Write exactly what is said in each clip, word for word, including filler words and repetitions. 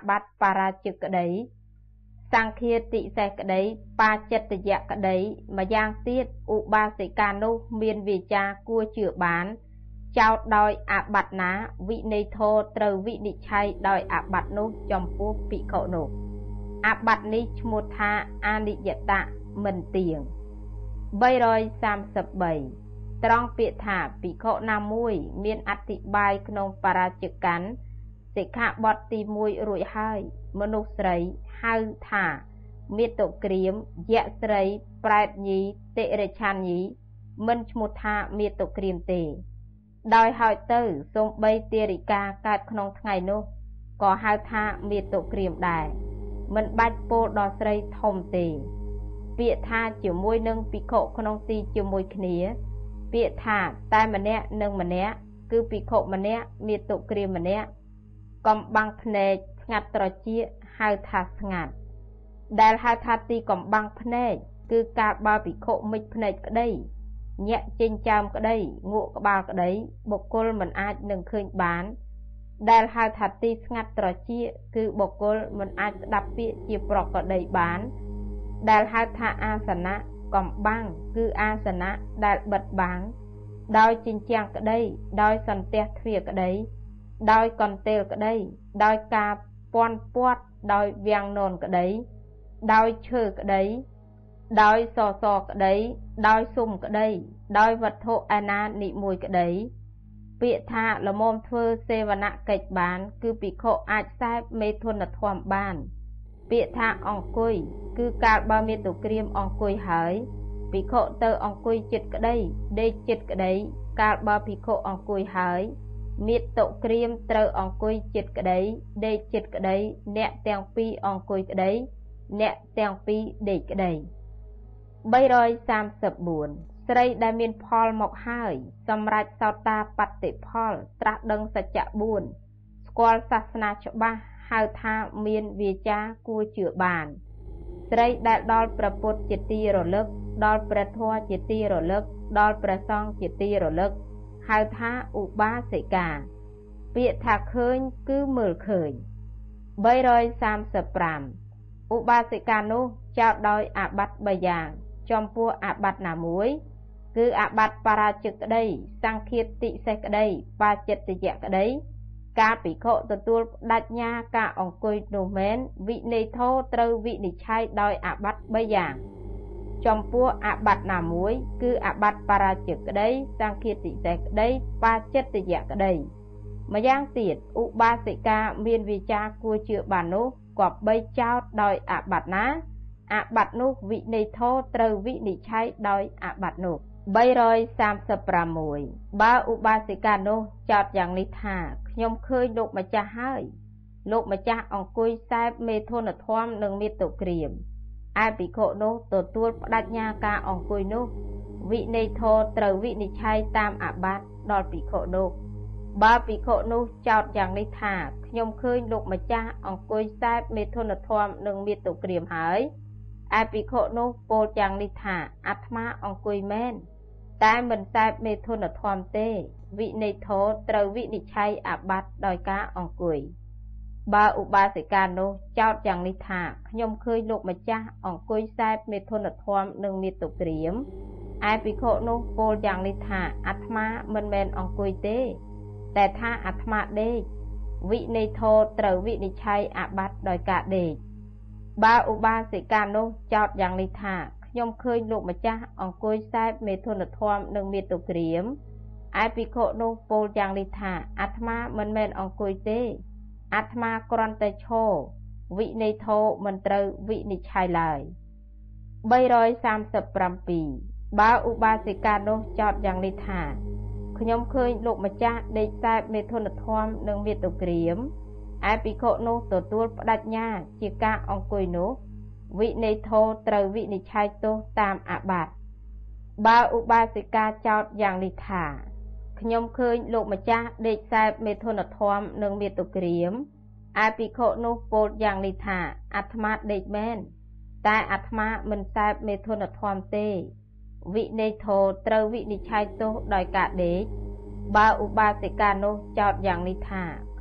บัติปาราจิกกะไดสังเคียติเสกกะไดปาเจตยะกะไดมาย่างเตียดอุบาสิกานุเมียนวิจากัวเจือบานเจ้าดอยอาบัตนาวิเนโทเตรวินิชัยดอยอาบัตนุจอมปูปิโคโนอาบัตนิชมุทาอานิยตะมันเตียงใบรอยสามสิบใบตรองเปียถาปิโคนามุยเมียนอธิบายขนมปาราจิกันสิกขาบทตีมวยรวยให้มนุษย์ไรให้ถาเมียตกรีมแยะไรปลายยีเตเรชันยีมันชมุทาเมียตกรีมเตดอยหอยเตอร์ทรงใบเตริกาการขนมไงโนก่อหาถาเมียตกรีมได้มันบัดโปดอสไรทมเตเปียธาจิ๋วมวยนึงปิโคขนมตีจิ๋วมวยขณีเปียธาตายมันเนี้ยนึงมันเนี้ยคือปิโคมันเนี้ยมีตุกรีมันเนี้ยกำบังเพนจงัดตรจีหาถาสงัดได้หาถาตีกำบังเพนจคือการบาปิโคมิเพนจก็ได้เนี้ยจินจามก็ได้งูกบาก็ได้บุกกลมันอาจหนึ่งคืนบานได้หาถาตีสงัดตรจีคือบุกกลมันอาจดับเปียจีปรอกก็ได้บานได้หาถาอาสนะกำบังคืออาสนะได้บัดบังดอยจินจางก็ได้ดอยสันเตะเทียก็ได้ดอยกอนเตลก็ได้ดอยกาปอนปวดดอยเวียงนนก็ได้ดอยเชื่อก็ได้ดอยซอซอก็ได้ดอยซุ่มก็ได้ดอยวัตถุอนานิมวยก็ได้เปียธาละมอมเทอเซวนะเกจบานคือปิโคอาจแซบเมทุนทวมบานเปียธาองคุยคือการบามีตุกรีมองคุยหายปิโคเตอองคุยจิตก็ได้ได้จิตก็ได้การบาปิโคองคุยหายมีตุกรีมเตอองคุยจิตก็ได้ได้จิตก็ได้เนะแตงปีองคุยก็ได้เนะแตงปีเด็กก็ได้ใบรอยสามสิบบุญสไลได้มีพอลหมกหายสำรัจสาวตาปฏิพอลตรัสดังสัจบุญสกอลศาสนาชบะหาทาเมียนวิจากัวเจือบานสไลได้ดอลประปุตจิตตีรลึกดอลประทัวจิตตีรลึกดอลประซองจิตตีรลึกหาทาอุบาสิกาเปียถาเคยคือมือเคยใบรอยสามสิบปรามอุบาสิกานุเจ้าดอยอาบัตใบยางจอมปัวอาบัตหนามวยคืออาบัตปาราจิกได้สังเคียติเสกได้ปาเจติยะก็ได้กาปิโคตัวตัวดัชญากาองคุยโนเมนวิเนโทเตรวินิชัยดอยอาบัตใบยางจอมปัวอาบัตหนามวยคืออาบัตปาราจิกได้สังเคียติเสกได้ปาเจติยะก็ได้มาย่างติดอุบาสิกาเมียนวิจากัวเจือบานุกอบใบเจ้าดอยอาบัตนะอาบัตนุวิเนโทเตรวินิชัยดอยอาบัตนุใบรอยสามสิบปรามวยบาอุบาสิกานุจอดอย่างนิทาขยมเคยลูกมาจ้าให้ลูกมาจ้าองคุยแซบเมโทนทวมหนึ่งมีตุกรีมไอปิโคนุตัวตัวดัชญากาองคุยนุวิเนโทเตรวินิชัยตามอาบัตดอลปิโคนุบาปิโคนุจอดอย่างนิทาขยมเคยลูกมาจ้าองคุยแซบเมโทนทวมหนึ่งมีตุกรีมหายไอปิโคนุโปอย่างนิทาอัตมาองคุยแมนแต่มันแซบเมทุนทวมเตวิเนโทเตรวินิชัยอาบัตดอยกาองกุยบาอุบาสิกาโนเจ้าอย่างนิทาขยมเคยลูกมาจ้าองกุยแซบเมทุนทวมหนึ่งมีตุกรีมไอปิโคโนโปอย่างนิทาอัตมามันแมนองกุยเตแต่ถ้าอัตมาเดวิเนโทเตรวินิชัยอาบัตดอยกาเดบาอุบาสิกาโนเจ้าอย่างนิทายมเคยลูกมาจ้าองคุยแซบเมทุนทวมหนึ่งมีตุกรีมไอปิโคโนโปยังลิธาอัตมามันแมนองคุยเตอัตมากรอนเตโชวิเนโทมันเตรวินิชัยลายใบรอยสามสิบปรำปีบาอุบาสิกาโนจอดยังลิธาขยมเคยลูกมาจ้าเด็กแซบเมทุนทวมหนึ่งมีตุกรีมไอปิโคโนตัวตัวดัชญาจิกาองคุยโนวิเนโทเตรวินิชัยโตตามอาบัตบาอุบาสิกาเจ้าอย่างลิธาขยมเคยลูกมาจ้าเด็กแซบเมทุนทวมหนึ่งมีตุกรีมอาปิโคโนโปอย่างลิธาอัตมาเด็กแมนแต่อัตมามันแซบเมทุนทวมเตวิเนโทเตรวินิชัยโตดอยกาเด็กบาอุบาสิกาโนเจ้าอย่างลิธาข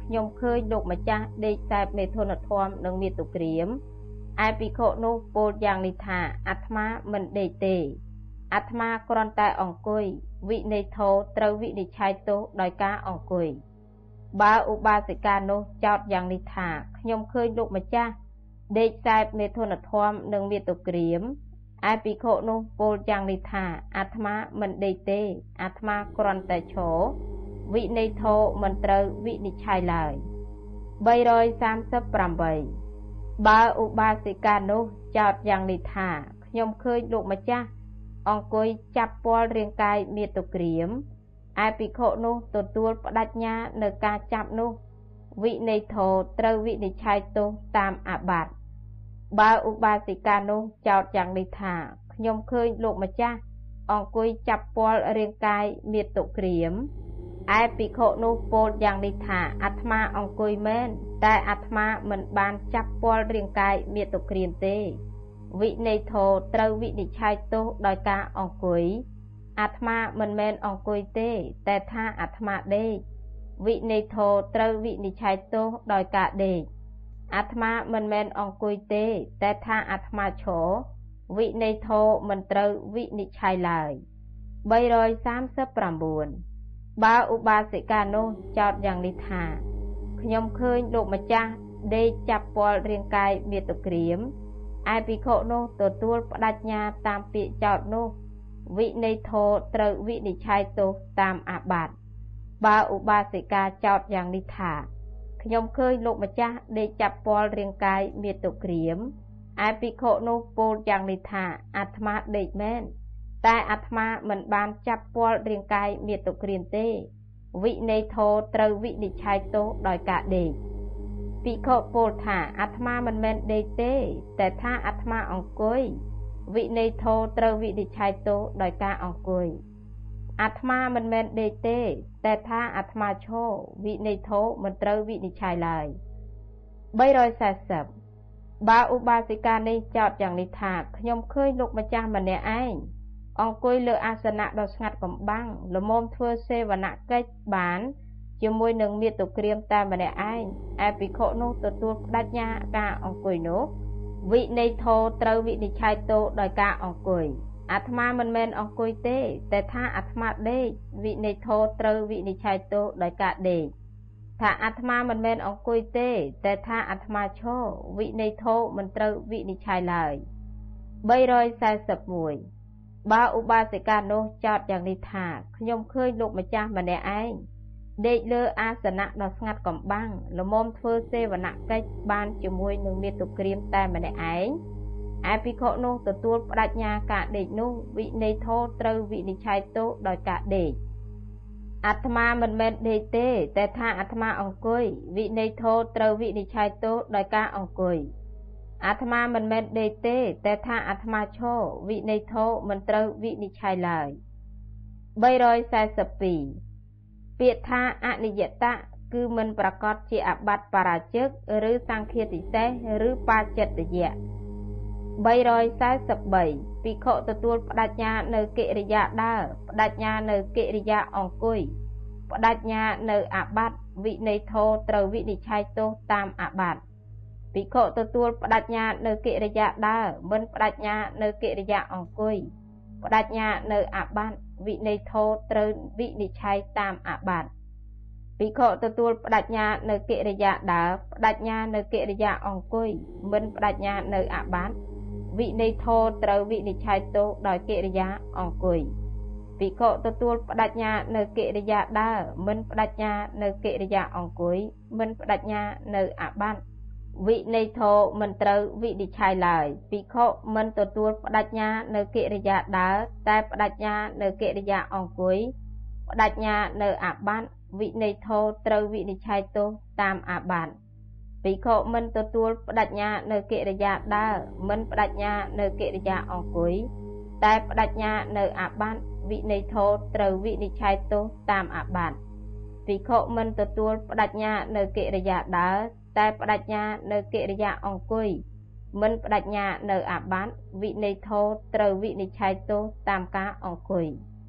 ខ្ញុំឃើញលោកម្ចាស់ដេកសែបមេធនធម៌និងមាតុក្រាមឯភិក្ខុនោះពោលយ៉ាងនេះថាអាត្មាមិនដេកទេអាត្មាគ្រាន់តែអង្គុយវិន័យធោត្រូវវិនិច្ឆ័យទោសដោយការអង្គុយបើឧបាសិកានោះចោទយ៉ាងនេះថាខ្ញុំឃើញលោកម្ចាស់ដេកសែបមេធនធម៌និងមាតុក្រាមឯភិក្ខុនោះពោលយ៉ាងនេះថាអាត្មាមិនដេកទេអាត្មាគ្រាន់តែឈរវិន័យធោមិនត្រូវវិនិច្ឆ័យឡើយបីរយសាមសិបប្រាំបីបើឧបាសិកានោះចោទយ៉ាងនេះថាខ្ញុំឃើញលោកម្ចាស់អង្គុយចាប់ពាល់រាងកាយមាតុក្រាមឯភិក្ខុនោះទទួលបដិញ្ញានៅការចាប់នោះវិន័យធោត្រូវវិនិច្ឆ័យទោសតាមអាบัតិបើឧបាសិកានោះចោទយ៉ាងនេះថាខ្ញុំឃើញលោកម្ចាស់អង្គុយចាប់ពាល់រាងកាយមាតុក្រាមឯភិក្ខុនោះពោលយ៉ាងនេះថាអាត្មាអង្គុយមែនតែអាត្មាមិនបានចាប់ពាល់រាងកាយមាតុក្រាមទេវិន័យធោត្រូវវិនិច្ឆ័យទោសដោយការអង្គុយអាត្មាមិនមែនអង្គុយទេតែថាអាត្មាដេកវិន័យធោត្រូវវិនិច្ឆ័យទោសដោយការដេកអាត្មាមិនមែនអង្គុយទេតែថាអាត្មាឈរវិន័យធោមិនត្រូវវិនិច្ឆ័យឡើយបីរយសាមសិបប្រាំបួនបើឧបាសិកានោះចោទយ៉ាងនេះថាខ្ញុំឃើញលោកម្ចាស់ដេកចាប់ពាល់រាងកាយមាតុក្រាមឯភិក្ខុនោះទទួលបដិញ្ញាតាមពាក្យចោទនោះវិន័យធោត្រូវវិនិច្ឆ័យទោសតាមអាบัតិបើឧបាសិកាចោទយ៉ាងនេះថាខ្ញុំឃើញលោកម្ចាស់ដេកចាប់ពាល់រាងកាយមាតុក្រាមឯភិក្ខុនោះពោលយ៉ាងនេះថាអាត្មាដេកមែនតែអាត្មាមិនបានចាប់ពាល់រាងកាយមាតុក្រាមទេវិន័យធោត្រូវវិនិច្ឆ័យទោសដោយការដេកភិក្ខុពោលថាអាត្មាមិនមែនដេកទេតែថាអាត្មាអង្គុយវិន័យធោត្រូវវិនិច្ឆ័យទោសដោយការអង្គុយអាត្មាមិនមែនដេកទេតែថាអាត្មាឈរវិន័យធោមិនត្រូវវិនិច្ឆ័យឡើយបីរយសាសិបបើឧបាសិកានេះចោទយ៉ាងនេះថាខ្ញុំឃើញលោកម្ចាស់ម្នាក់ឯងអង្គុយលើអាសនៈដ៏ស្ងាត់កំបាំងល្មមធ្វើសេវនកិច្ចបានជាមួយនឹងមាតុក្រាមតែម្នាក់ឯងឯភិក្ខុនោះទទួលបដិញ្ញាការអង្គុយនោះវិន័យធោត្រូវវិនិច្ឆ័យទោសដោយការអង្គុយអាត្មាមិនមែនអង្គុយទេតែថាអាត្មាដេកវិន័យធោត្រូវវិនិច្ឆ័យទោសដោយការដេកថាអាត្មាមិនមែនអង្គុយទេតែថាអាត្មាឈរវិន័យធោមិនត្រូវវិនិច្ឆ័យឡើយបីរយសាសិបមួយបើឧបាសិកានោះចោទយ៉ាងនេះថាខ្ញុំឃើញលោកម្ចាស់ម្នាក់ឯងដេកលើអាសនៈដ៏ស្ងាត់កំបាំងល្មមធ្វើសេវនកិច្ចបានជាមួយនឹងមាតុក្រាមតែម្នាក់ឯងឯភិក្ខុនោះទទួលបដិញ្ញាការដេកនោះវិន័យធោត្រូវវិនិច្ឆ័យទោសដោយការដេកអាត្មាមិនមែនដេកទេតែថាអាត្មាអង្គុយវិន័យធោត្រូវវិនិច្ឆ័យទោសដោយការអង្គុយអាត្មាមិនមែនដេកទេតែថាអាត្មាឈរវិន័យធោមិនត្រូវវិនិច្ឆ័យឡើយបីរយសាសិបពីរពាក្យថាអនិយតៈគឺមិនប្រកាសជាអាบัติបរាជិកឬសង្ឃាតិសេសឬបាចិត្តយៈបីរយសាសិបបីភិក្ខុទទួលបដិញ្ញានៅកិរិយាដើរបដិញ្ញានៅកិរិយាអង្គុយបដិញ្ញានៅអាบัติវិន័យធោត្រូវវិនិច្ឆ័យទោសតាមអាบัតិភិក្ខុទទួលបដិញ្ញានៅកិរិយាដើរមិនបដិញ្ញានៅកិរិយាអង្គុយបដិញ្ញានៅអាบัតិវិន័យធោត្រូវវិនិច្ឆ័យតាមអាบัតិភិក្ខុទទួលបដិញ្ញានៅកិរិយាដើរបដិញ្ញានៅកិរិយាអង្គុយមិនបដិញ្ញានៅអាบัតិវិន័យធោត្រូវវិនិច្ឆ័យទោសដោយកិរិយាអង្គុយភិក្ខុទទួលបដិញ្ញានៅកិរិយាដើរមិនបដិញ្ញានៅកិរិយាអង្គុយមិនបដិញ្ញានៅអាบัតិវិន័យធោមិនត្រូវវិនិច្ឆ័យឡើយភិក្ខុមិនទទួលបដិញ្ញានៅកិរិយាដើរតែបដិញ្ញានៅកិរិយាអង្គុយបដិញ្ញានៅអាบัតិវិន័យធោត្រូវវិនិច្ឆ័យទោសតាមអាบัតិភិក្ខុមិនទទួលបដិញ្ញានៅកិរិយាដើរមិនបដិញ្ញានៅកិរិយាអង្គុយតែបដិញ្ញានៅអាบัតិវិន័យធោត្រូវវិនិច្ឆ័យទោសតាមអាบัតិភិក្ខុមិនទទួលបដិញ្ញានៅកិរិយាដើរតែបដិញ្ញានៅកិរិយាអង្គុយមិនបដិញ្ញានៅអាบัតិវិន័យធោត្រូវវិនិច្ឆ័យទោសតាមការអង្គុយ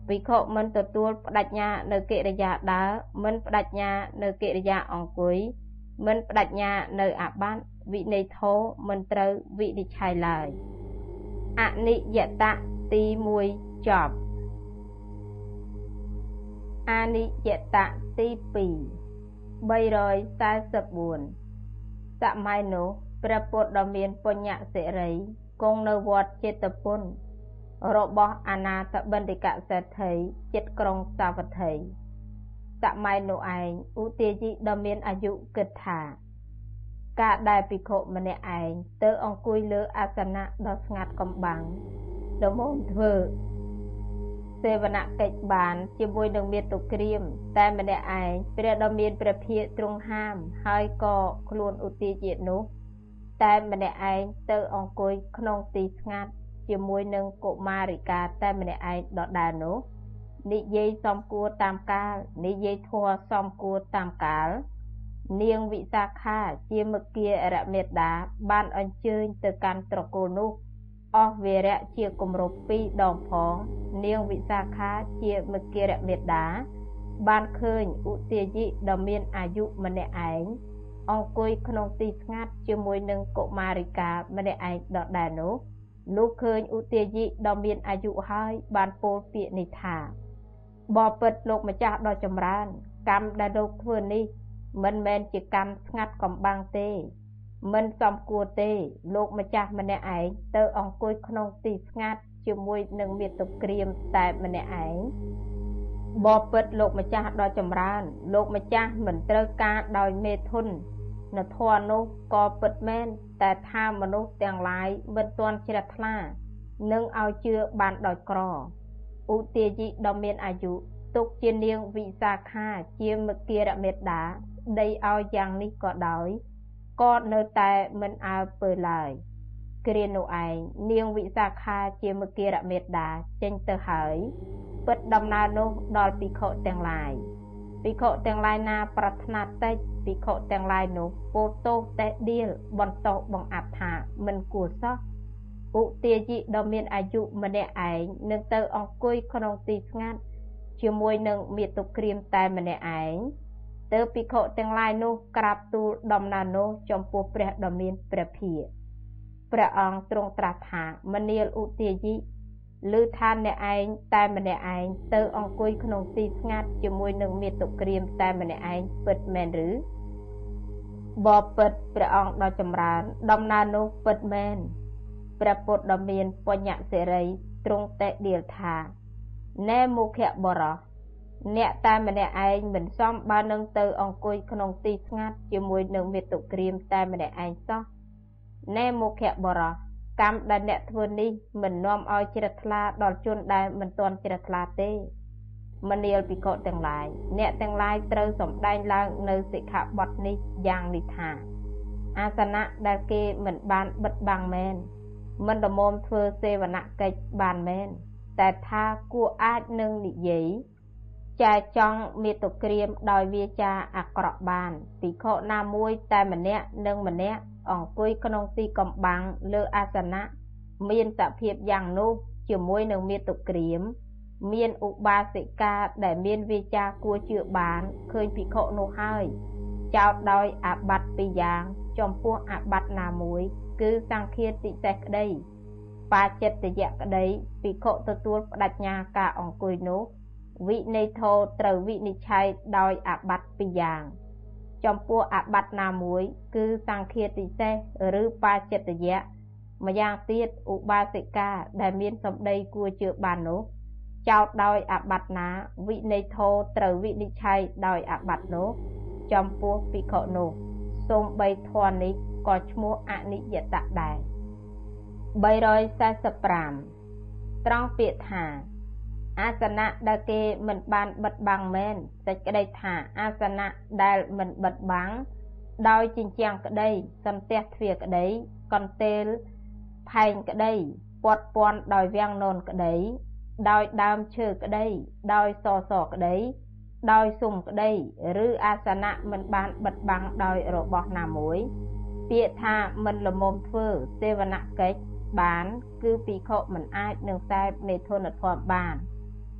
ភិក្ខុមិនទទួលបដិញ្ញានៅកិរិយាដើរមិនបដិញ្ញានៅកិរិយាអង្គុយមិនបដិញ្ញានៅអាបត្តិវិន័យធម៌មិនត្រូវវិនិច្ឆ័យឡើយអនិយតៈទីមួយចប់អនិយតៈទីពីរ បីរយសែសិបបួន សម័យនោះព្រះពុទ្ធដ៏មានពុញ្ញសិរីគង់នៅវត្តចេតពុនរបស់អនាថបិណ្ឌិកសេដ្ឋីជិតក្រុងសាវត្ថីសម័យនោះឯងឧទាជីដ៏មានអាយុគិតថាការដែលភិក្ខុម្នាក់ឯងទៅអង្គុយលើអាសនៈដ៏ស្ងាត់កំបាំងដំបូងធ្វើសេវនកិច្ចបានជាមួយនឹងមាតុក្រៀមតែម្នាក់ឯងព្រះដ៏មានព្រះភិក្ខទ្រង់ហាមហើយក៏ខ្លួនឧទាជីនោះតែម្នាក់ឯងទៅអង្គុយក្នុងទីស្ងាត់ជាមួយនឹងកុមារិកាតែម្នាក់ឯងដដែលនោះនិយាយសំគួរតាមកាលនិយាយធម៌សំគួរតាមកាលនាងវិសាខាជាមគារមេត្តាបានអញ្ជើញទៅកាន់ត្រកូលនោះអស់វេរៈជាគម្រប់ពីរដងផងនាងវិសាខាជាមគារមេត្តាបានឃើញឧទាយិដ៏មានអាយុម្នាក់ឯងអង្គុយក្នុងទីស្ងាត់ជាមួយនឹងកុមារិកាម្នាក់ឯងដដែលនោះលុះឃើញឧទាយិដ៏មានអាយុហើយបានពោលពាក្យនេះថាបបិទ្ធលោកម្ចាស់ដ៏ចម្រើនកម្មដែលលោកធ្វើនេះមិនមែនជាកម្មស្ងាត់កំបាំងទេមិនសមគួរទេលោកម្ចាស់ម្នាក់ឯងទៅអង្គុយក្នុងទីស្ងាត់ជាមួយនឹងមាតុក្រៀមតែម្នាក់ឯងបបិទ្ធលោកម្ចាស់ដ៏ចម្រើនលោកម្ចាស់មិនត្រូវការដោយមេធុននៅធម៌នោះក៏ពិតមែនតែថាមនុស្សទាំងឡាយមិនទាន់ជ្រះថ្លានឹងឲ្យជឿបានដោយក្រឧទាយិដ៏មានអាយុទុកជានាងវិសាខាជាមគារមេត្តាដីឲ្យយ៉ាងនេះក៏ដោយក៏នៅតែមិនអើពើឡើយគ្រានោះឯងនាងវិសាខាជាមគារមេត្តាចេញទៅហើយពិតដំណើរនោះដល់ភិក្ខុទាំងឡាយភិក្ខុទាំងឡាយណាប្រាថ្នាតិចភិក្ខុទាំងឡាយនោះពោលទោសតែដៀលបន្តោសបង្អាប់ថាមិនគួរសោះឧទាយិដ៏មានអាយុម្នាក់ឯងនឹងទៅអង្គុយក្នុងទីស្ងាត់ជាមួយនឹងមាតុក្រៀមតែម្នាក់ឯងទើបភិក្ខុទាំងឡាយនោះក្រាបទូលដំណើរនោះចំពោះព្រះដ៏មានព្រះភិក្ខព្រះអង្គទ្រង់ត្រាស់ថាមនាលឧទាយិឮថាអ្នកឯងតែម្នាក់ឯងទៅអង្គុយក្នុងទីស្ងាត់ជាមួយនឹងមាតុក្រៀមតែម្នាក់ឯងពិតមែនឬបពិតព្រះអង្គដ៏ចម្រើនដំណើរនោះពិតមែនព្រះពុទ្ធដ៏មានបញ្ញសិរីទ្រង់តែដៀលថាណែមុខបរោះអ្នកតែម្នាក់ឯងមិនសមបើនឹងទៅអង្គុយក្នុងទីស្ងាត់ជាមួយនឹងមាតុក្រៀមតែម្នាក់ឯងសោះណែមុខបរោះកម្មដែលអ្នកធ្វើនេះមិននាំឲ្យជ្រះថ្លាដល់ជនដែលមិនទាន់ជ្រះថ្លាទេមនាលភិក្ខុទាំងឡាយអ្នកទាំងឡាយត្រូវសម្ដែងឡើងនៅសិក្ខាបទនេះយ៉ាងនេះថាអាសនៈដែលគេមិនបានបិទបាំងមែនមិនដំមធ្វើសេវនកិច្ចបានមែនតែថាគួរអាចនឹងនិយាយចែចង់មាតុក្រៀមដោយវាចាអាក្រក់បានភិក្ខុណាមួយតែម្នាក់នឹងម្នាក់អង្គុយក្នុងទីកំបាំងលើអាសនៈមានសភាពយ៉ាងនោះជាមួយនឹងមាតុក្រៀមមានឧបាសិកាដែលមានវាចាគួរជឿបានឃើញភិក្ខុនោះហើយចោទដោយអាបត្តិពីរយ៉ាងចំពោះអាបត្តិណាមួយគឺសង្ឃាតិសេសក្តីបាចិត្តយៈក្តីភិក្ខុទទួលបដិញ្ញាការអង្គុយនោះវិន័យធម៌ត្រូវវិនិច្ឆ័យដោយអាបត្តិពីរយ៉ាងចំពោះអាបត្តិណាមួយគឺសង្ឃាតិសេសឬបាចិត្តយៈម្យ៉ាងទៀតឧបាសិកាដែលមានសម្ដីគួរជឿបាននោះចោទដោយអាបត្តិណាវិន័យធម៌ត្រូវវិនិច្ឆ័យដោយអាបត្តិនោះចំពោះភិក្ខុនោះសូម្បីធម៌នេះក៏ឈ្មោះអនិយតៈដែរបីរយសែសិបប្រាំត្រង់ពាក្យថាអាសនៈដែលគេមិនបានបិទបាំងមែនសេចក្តីថាអាសនៈដែលមិនបិទបាំងដោយជញ្ជាំងក្តីសន្ទះទ្វារក្តីកន្ទេលផែងក្តីពាត់ព័ន្ធដោយវាំងននក្តីដោយដើមឈើក្តីដោយសសរក្តីដោយស៊ុំក្តីឬអាសនៈមិនបានបិទបាំងដោយរបស់ណាមួយពាក្យថាមិនល្មមធ្វើសេវនកិច្ចបានគឺភិក្ខុមិនអាចនឹងខ្សែមេធនធម៌បាន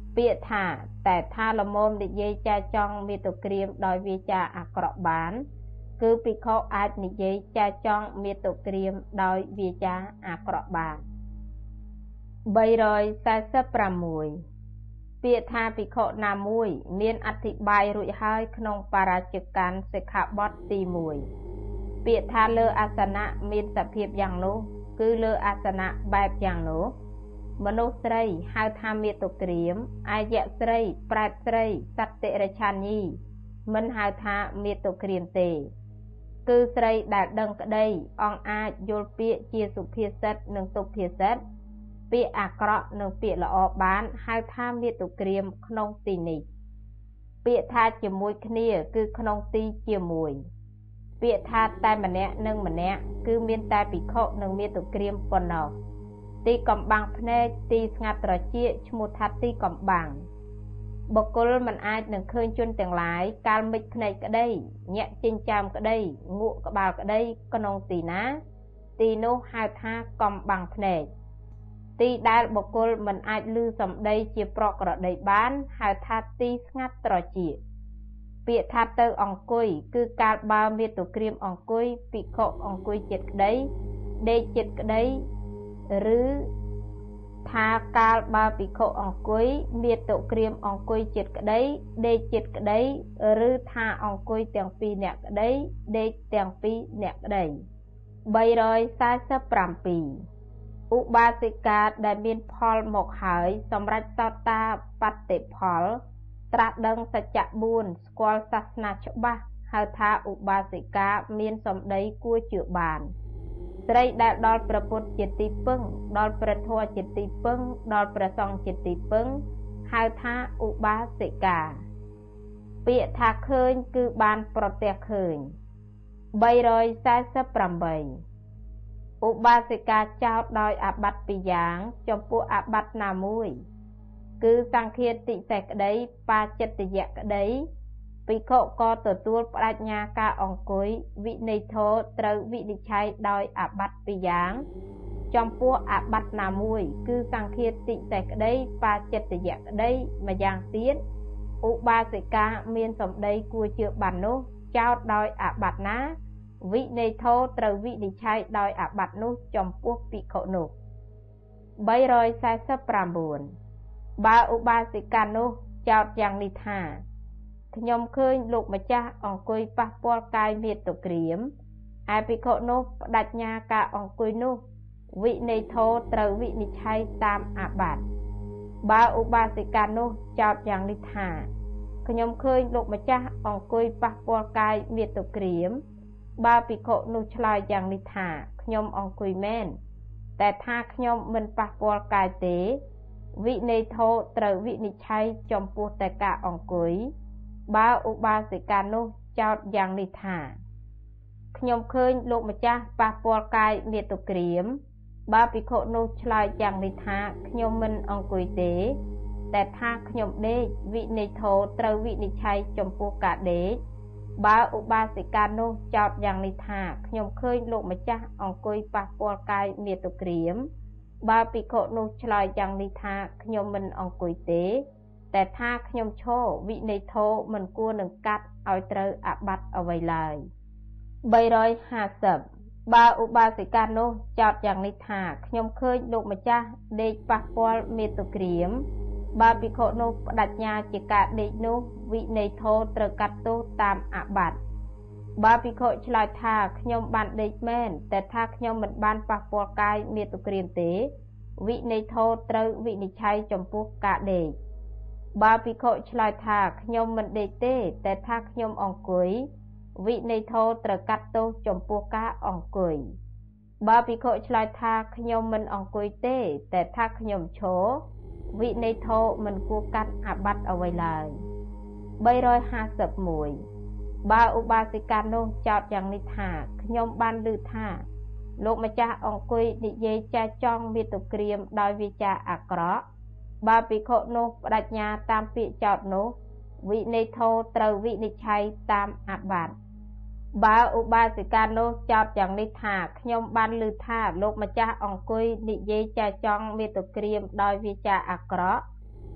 ពាក្យថាតែថាល្មមនិយាយចែចង់មាតុក្រាមដោយវាចាអាក្រក់បានគឺភិក្ខុអាចនិយាយចែចង់មាតុក្រាមដោយវាចាអាក្រក់បានបីរយសែសិបប្រាំមួយពាក្យថាភិក្ខុណាមួយមានអធិប្បាយរួចហើយក្នុងបរាជកម្មសិក្ខាបទទីមួយពាក្យថាលើអាសនៈមានសភាពយ៉ាងនោះគឺលើអាសនៈបែបយ៉ាងនោះមនុស្សស្រីហៅថាមាតុក្រាមអាយៈស្រីប្រែតស្រីសត្វតិរឆាញីមិនហៅថាមាតុក្រាមទេគឺស្រីដែលដឹងក្តីអង្គអាចយល់ពាក្យជាសុភាសិតនិងទុភាសិតពាក្យអាក្រក់និងពាក្យល្អបានហៅថាមាតុក្រាមក្នុងទីនេះពាក្យថាជាមួយគ្នាគឺក្នុងទីជាមួយពាក្យថាតែម្នាក់និងម្នាក់គឺមានតែភិក្ខុនិងមាតុក្រាមប៉ុណ្ណោះទីកំបាំងភ្នែកទីស្ងាត់ត្រចៀកឈ្មោះថាទីកំបាំងបុគ្គលមិនអាចនឹងឃើញជនទាំងឡាយកាលមិចភ្នែកក្តីញាក់ចិញ្ចើមក្តីងក់ក្បាលក្តីក្នុងទីណាទីនោះហៅថាកំបាំងភ្នែកទីដែលបុគ្គលមិនអាចឮសំដីជាប្រក្រតីបានហៅថាទីស្ងាត់ត្រចៀកពាក្យថាទៅអង្គុយគឺកាលបើមាតុក្រាមអង្គុយភិក្ខុអង្គុយចិត្តក្តីដេកចិត្តក្តីឬថាកាលបើភិក្ខុអង្គុយមាតុក្រាមអង្គុយចិត្តក្តីដេកចិត្តក្តីឬថាអង្គុយទាំងពីរនាក់ក្តីដេកទាំងពីរនាក់ក្តីបីរយសែសិបប្រាំពីរឧបាសិកាដែលមានផលមកហើយសម្រាប់សោតាបត្តិផលត្រាស់ដឹងសច្ចៈបួនស្គាល់សាសនាច្បាស់ហៅថាឧបាសិកាមានសម្ដីគួរជឿបានស្រីដែលដល់ព្រះពុទ្ធជាទីពឹងដល់ព្រះធម៌ជាទីពឹងដល់ព្រះសង្ឃជាទីពឹងហៅថាឧបាសិកាពាក្យថាឃើញគឺបានប្រទះឃើញបីរយសែសិបប្រាំបីឧបាសិកាចោទដោយអាបត្តិពីរយ៉ាងចំពោះអាបត្តិណាមួយគឺសង្ឃាតិសេសក្តីបាចិត្តយៈក្តីភិក្ខុក៏ទទួលបដិញ្ញាការអង្គុយវិន័យធម៌ត្រូវវិនិច្ឆ័យដោយអាបត្តិពីរយ៉ាងចំពោះអាបត្តិណាមួយគឺសង្ឃាតិសេសក្តីបាចិត្តយៈក្តីម្យ៉ាងទៀតឧបាសិកាមានសម្ដីគួរជឿបាននោះចោទដោយអាបត្តិណាវិន័យធម៌ត្រូវវិនិច្ឆ័យដោយអាបត្តិនោះចំពោះភិក្ខុនោះបីរយសែសិបប្រាំបួនបើឧបាសិកានោះចោទយ៉ាងនេះថាខ្ញុំឃើញលោកម្ចាស់អង្គុយប៉ះពាល់កាយមាតុក្រាមឯភិក្ខុនោះបដិញ្ញាការអង្គុយនោះវិន័យធម៌ត្រូវវិនិច្ឆ័យតាមអាបត្តិបើឧបាសិកានោះចោទយ៉ាងនេះថាខ្ញុំឃើញលោកម្ចាស់អង្គុយប៉ះពាល់កាយមាតុក្រាមបើភិក្ខុនោះឆ្លើយយ៉ាងនេះថាខ្ញុំអង្គុយមែនតែថាខ្ញុំមិនប៉ះពាល់កាយទេវិន័យធម៌ត្រូវវិនិច្ឆ័យចំពោះតែការអង្គុយបើឧបាសិកានោះចោទយ៉ាងនេះថាខ្ញុំឃើញលោកម្ចាស់ប៉ះពាល់កាយមាតុក្រាមបើភិក្ខុនោះឆ្លើយយ៉ាងនេះថាខ្ញុំមិនអង្គុយទេតែថាខ្ញុំដេកវិន័យធម៌ត្រូវវិនិច្ឆ័យចំពោះការដេកបើឧបាសិកានោះចោទយ៉ាងនេះថាខ្ញុំឃើញលោកម្ចាស់អង្គុយប៉ះពាល់កាយមាតុក្រាមបើភិក្ខុនោះឆ្លើយយ៉ាងនេះថាខ្ញុំមិនអង្គុយទេតែថាខ្ញុំឈរវិន័យធម៌មិនគួរនឹងកាត់ឲ្យត្រូវអាបត្តិអ្វីឡើយបីរយហាសិបបើឧបាសិកានោះចោទយ៉ាងនេះថាខ្ញុំឃើញលោកម្ចាស់ដេកប៉ះពាល់មាតុក្រាមបើភិក្ខុនោះបដិញ្ញាជាការដេកនោះវិន័យធម៌ត្រូវកាត់ទោសតាមអាបត្តិបើភិក្ខុឆ្លើយថាខ្ញុំបានដេកមែនតែថាខ្ញុំមិនបានប៉ះពាល់កាយមាតុក្រាមទេវិន័យធម៌ត្រូវវិនិច្ឆ័យចំពោះការដេកបើភិក្ខុឆ្លើយថាខ្ញុំមិនដេកទេតែថាខ្ញុំអង្គុយវិន័យធម៌ត្រូវកាត់ទោសចំពោះការអង្គុយបើភិក្ខុឆ្លើយថាខ្ញុំមិនអង្គុយទេតែថាខ្ញុំឈរវិន័យធម៌មិនគួរកាត់អាបត្តិអ្វីឡើយបីរយហាសិបមួយបើឧបាសិកានោះចោទយ៉ាងនេះថាខ្ញុំបានឮថាលោកម្ចាស់អង្គុយនិយាយចែចង់មាតុក្រាមដោយវាចាអាក្រក់បើភិក្ខុនោះបដិញ្ញាតាមពាក្យចោទនោះវិន័យធម៌ត្រូវវិនិច្ឆ័យតាមអាបត្តិបើឧបាសិកានោះចោទយ៉ាងនេះថាខ្ញុំបានឮថាលោកម្ចាស់អង្គុយនិយាយចែចង់មាតុក្រាមដោយវាចាអាក្រក់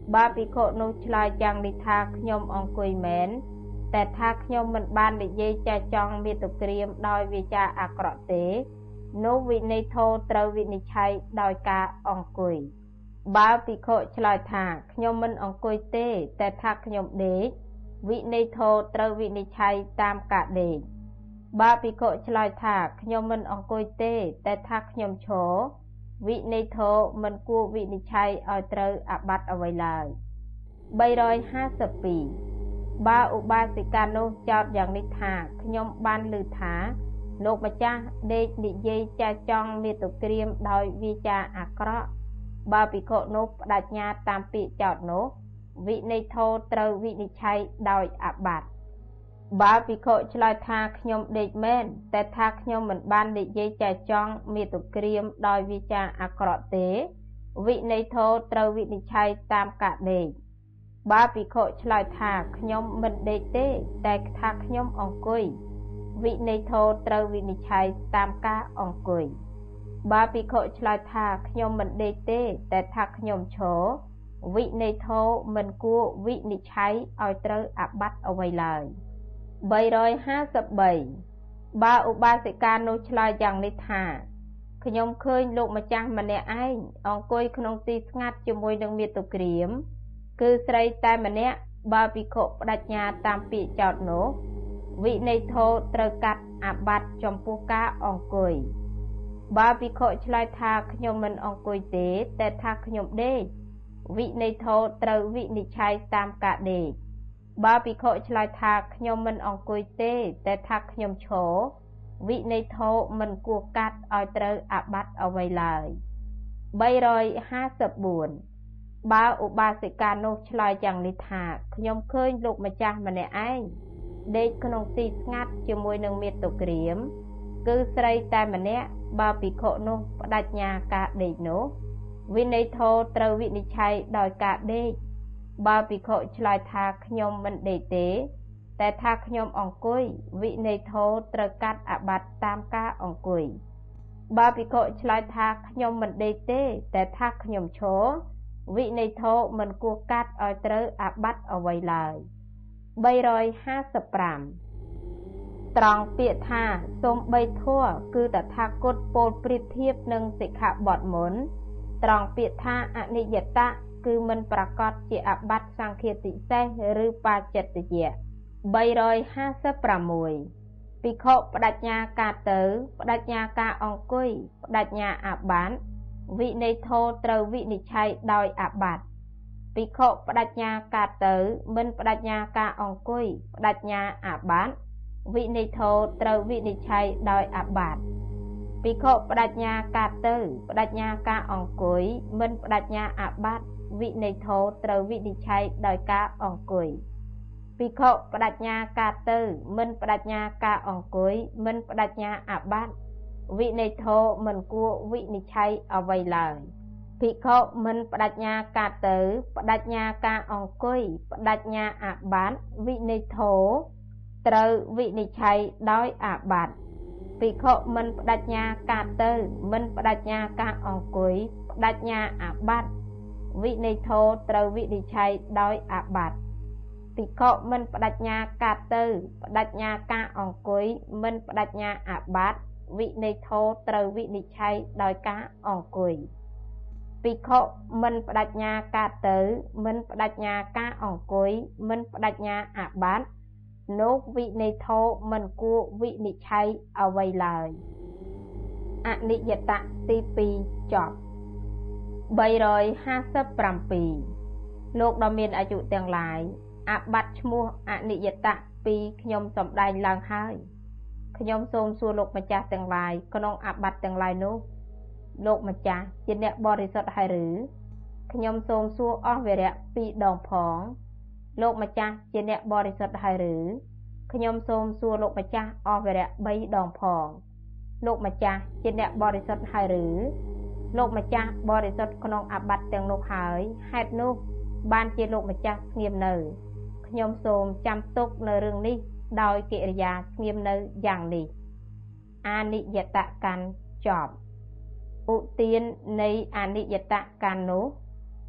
បើភិក្ខុនោះឆ្លើយយ៉ាងនេះថាខ្ញុំអង្គុយមែនតែថាខ្ញុំមិនបាននិយាយចែកចង់មាតុក្រាមដោយវាចាអាក្រក់ទេនោះវិន័យធម៌ត្រូវវិនិច្ឆ័យដោយការអង្គុយបើភិក្ខុឆ្លើយថាខ្ញុំមិនអង្គុយទេតែថាខ្ញុំដេកវិន័យធម៌ត្រូវវិនិច្ឆ័យតាមការដេកបើភិក្ខុឆ្លើយថាខ្ញុំមិនអង្គុយទេតែថាខ្ញុំឈរវិន័យធម៌មិនគួរវិនិច្ឆ័យឲ្យត្រូវអាបត្តិអ្វីឡើយបីរយហាសិបពីរបើឧបាសិកានោះចោទយ៉ាងនេះថាខ្ញុំបានឮថាលោកម្ចាស់ដេកនិយាយចែកចង់មាតុក្រាមដោយវាចាអាក្រក់បើភិក្ខុនោះបដិញ្ញាតាមពាក្យចោទនោះវិន័យធម៌ត្រូវវិនិច្ឆ័យដោយអាបត្តិបើភិក្ខុឆ្លើយថាខ្ញុំដេកមែនតែថាខ្ញុំមិនបាននិយាយចែកចង់មាតុក្រាមដោយវាចាអាក្រក់ទេវិន័យធម៌ត្រូវវិនិច្ឆ័យតាមការដេកបើភិក្ខុឆ្លើយថាខ្ញុំមិនដេកទេតែថាខ្ញុំអង្គុយវិន័យធម៌ត្រូវវិនិច្ឆ័យតាមការអង្គុយបើភិក្ខុឆ្លើយថាខ្ញុំមិនដេកទេតែថាខ្ញុំឈរវិន័យធម៌មិនគួរវិនិច្ឆ័យឲ្យត្រូវអាបត្តិអ្វីឡើយបីរយហាសិបបីបើឧបាសិកានោះឆ្លើយយ៉ាងនេះថាខ្ញុំឃើញលោកម្ចាស់ម្នាក់ឯងអង្គុយក្នុងទីស្ងាត់ជាមួយនឹងមាតុក្រាមគឺស្រីតែម្នាក់បើភិក្ខុបដិញ្ញាតាមពាក្យចោទនោះវិន័យធម៌ត្រូវកាត់អាបត្តិចំពោះការអង្គុយបើភិក្ខុឆ្លើយថាខ្ញុំមិនអង្គុយទេតែថាខ្ញុំដេកវិន័យធម៌ត្រូវវិនិច្ឆ័យតាមការដេកបើភិក្ខុឆ្លើយថាខ្ញុំមិនអង្គុយទេតែថាខ្ញុំឈរវិន័យធម៌មិនគួរកាត់ឲ្យត្រូវអាបត្តិអ្វីឡើយបីរយហាសិបបួនបើឧបាសិកានោះឆ្លើយយ៉ាងនេះថាខ្ញុំឃើញលោកម្ចាស់ម្នាក់ឯងដេកក្នុងទីស្ងាត់ជាមួយនឹងមាតុក្រាមគឺស្រីតែម្នាក់បើភិក្ខុនោះបដិញ្ញាការដេកនោះវិន័យធម៌ត្រូវវិនិច្ឆ័យដោយការដេកបើភិក្ខុឆ្លើយថាខ្ញុំមិនដេកទេតែថាខ្ញុំអង្គុយវិន័យធម៌ត្រូវកាត់អាបត្តិតាមការអង្គុយបើភិក្ខុឆ្លើយថាខ្ញុំមិនដេកទេតែថាខ្ញុំឈរវិន័យធម៌មិនគួរកាត់ឲ្យត្រូវអាបត្តិអ្វីឡើយបីរយហាសិបប្រាំត្រង់ពាក្យថាសូមបីធั่วគឺតថាគតពោលប្រៀបធៀបនឹងសិក្ខាបទមុនត្រង់ពាក្យថាអនិច្ចតៈគឺមិនប្រកបជាអាបត្តិសង្ឃាតិសេសឬបាចិត្តយៈបីរយហាសិបប្រាំមួយភិក្ខុបដិញ្ញាការទៅបដិញ្ញាការអង្គុយបដិញ្ញាអាបត្តិវិន័យធម៌ត្រូវវិនិច្ឆ័យដោយអាបត្តិភិក្ខុបដិញ្ញាការទៅមិនបដិញ្ញាការអង្គុយបដិញ្ញាអាបត្តិវិន័យធម៌ត្រូវវិនិច្ឆ័យដោយអាបត្តិភិក្ខុបដិញ្ញាការទៅបដិញ្ញាការអង្គុយមិនបដិញ្ញាអាបត្តិវិន័យធម៌ត្រូវវិនិច្ឆ័យដោយការអង្គុយភិក្ខុបដិញ្ញាការទៅមិនបដិញ្ញាការអង្គុយមិនបដិញ្ញាអាបត្តិវិន័យធម៌មិនគួរវិនិច្ឆ័យអ្វីឡើយភិក្ខុមិនបដិញ្ញាការទៅបដិញ្ញាការអង្គុយបដិញ្ញាអាបត្តិវិន័យធម៌ត្រូវវិនិច្ឆ័យដោយអាបត្តិភិក្ខុមិនបដិញ្ញាការទៅមិនបដិញ្ញាការអង្គុយបដិញ្ញាអាបត្តិវិន័យធម៌ត្រូវវិនិច្ឆ័យដោយអាបត្តិភិក្ខុមិនបដិញ្ញាការទៅបដិញ្ញាការអង្គុយមិនបដិញ្ញាអាបត្តិវិន័យធម៌ត្រូវវិនិច្ឆ័យដោយការអង្គុយភិក្ខុមិនបដិញ្ញាការទៅមិនបដិញ្ញាការអង្គុយមិនបដិញ្ញាអាបត្តិនោះវិន័យធម៌មិនគួរវិនិច្ឆ័យអ្វីឡើយអនិច្ចតៈទីពីរចប់បីរយហាសិបប្រាំពីរលោកដ៏មានអាយុទាំងឡាយអាបត្តិឈ្មោះអនិច្ចតៈពីរខ្ញុំសម្ដែងឡើងហើយខ្ញុំសូមសួរលោកម្ចាស់ទាំងឡាយក្នុងអាបត្តិទាំងឡាយនោះលោកម្ចាស់ជាអ្នកបរិសុទ្ធហើយឬខ្ញុំសូមសួរអស់វរៈពីរដងផងលោកម្ចាស់ជាអ្នកបរិសុទ្ធហើយឬខ្ញុំសូមសួរលោកម្ចាស់អស់វរៈបីដងផងលោកម្ចាស់ជាអ្នកបរិសុទ្ធហើយឬលោកម្ចាស់បរិសុទ្ធក្នុងអាបត្តិទាំងនោះហើយហេតុនោះបានជាលោកម្ចាស់ស្ងៀមនៅខ្ញុំសូមចាំទុកនៅរឿងនេះដោយកិរិយាស្ងៀមនៅយ៉ាងនេះអនិច្ចតកម្មចប់ឧទាននៃអនិច្ចតកម្មនោះ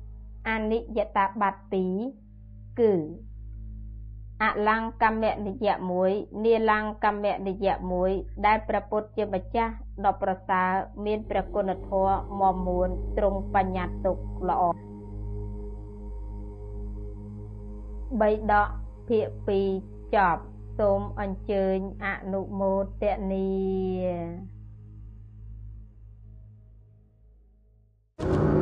អនិច្ចតាបត្តិពីរគឺអលង្កម្មនិយៈមួយនាលង្កម្មនិយៈមួយដែលព្រះពុទ្ធជាម្ចាស់ដ៏ប្រសើរមានព្រះគុណធម៌មាំមួនទ្រង់បញ្ញត្តិទុកល្អបីដកភាគពីរចប់សូមអញ្ជើញអនុមោទនា